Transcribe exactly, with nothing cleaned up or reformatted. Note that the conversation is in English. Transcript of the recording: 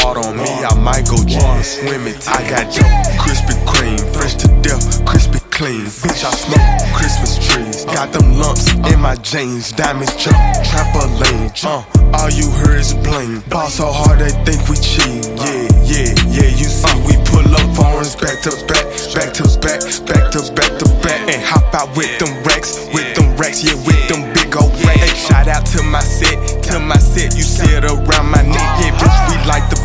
water on me, I might go join swimming. I got dope, Krispy Kreme, fresh to death, crispy clean. Bitch, I smoke Christmas trees. Got them lumps in my jeans, diamonds jump, trampoline. Uh, all you heard is bling. Ball so hard they think we cheat. Yeah, yeah, yeah. You see, we pull up phones back to back, back to back, back to back to back, and hop out with them racks, with them racks, yeah, with them big old racks. Hey, shout out to my set, to my set. You see it around my neck, yeah, bitch. We like the